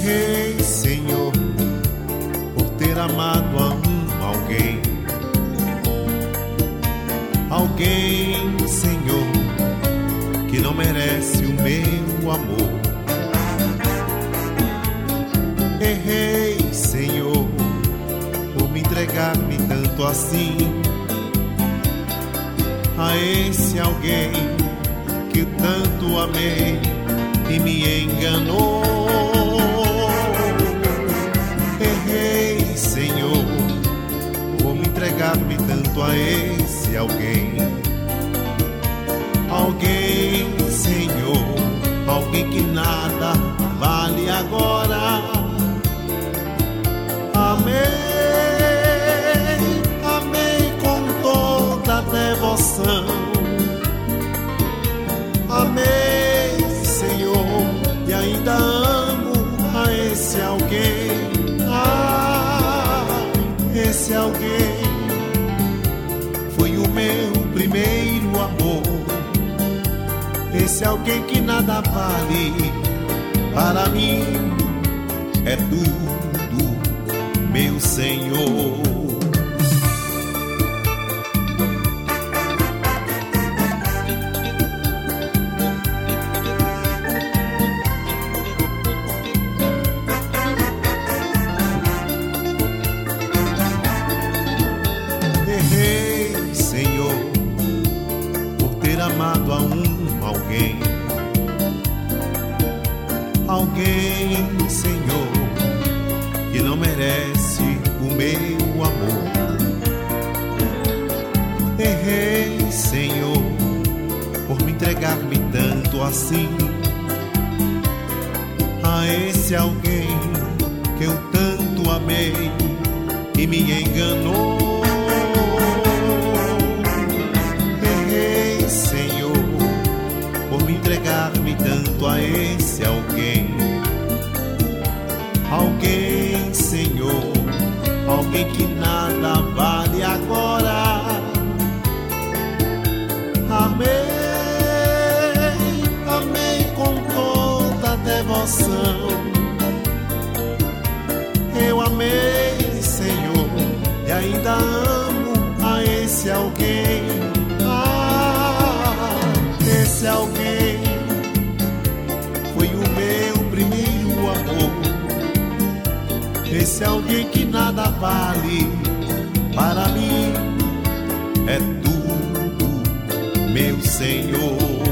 Errei, Senhor, por ter amado a alguém. Alguém, Senhor, que não merece o meu amor. Errei, Senhor, por me entregar-me tanto assim a esse alguém que eu tanto amei e me enganou. Errei, Senhor, por me entregar-me tanto a esse alguém. Alguém, Senhor, alguém que nada vale agora. Amei, amei com toda a devoção. Amei, Senhor, e ainda amo a esse alguém. Esse alguém foi o meu primeiro amor. Esse alguém que nada vale para mim é tudo, meu Senhor. Errei, Senhor, por ter amado a alguém. Alguém, Senhor, que não merece o meu amor. Errei, Senhor, por me entregar-me tanto assim a esse alguém que eu tanto amei e me enganou. Errei, Senhor, por me entregar-me tanto a esse alguém. Alguém, Senhor, alguém que nada vale agora. Amei, amei com toda a devoção. Eu amei, Senhor, e ainda amo a esse alguém. Esse alguém foi o meu primeiro amor. Esse alguém que nada vale para mim é tudo, meu Senhor.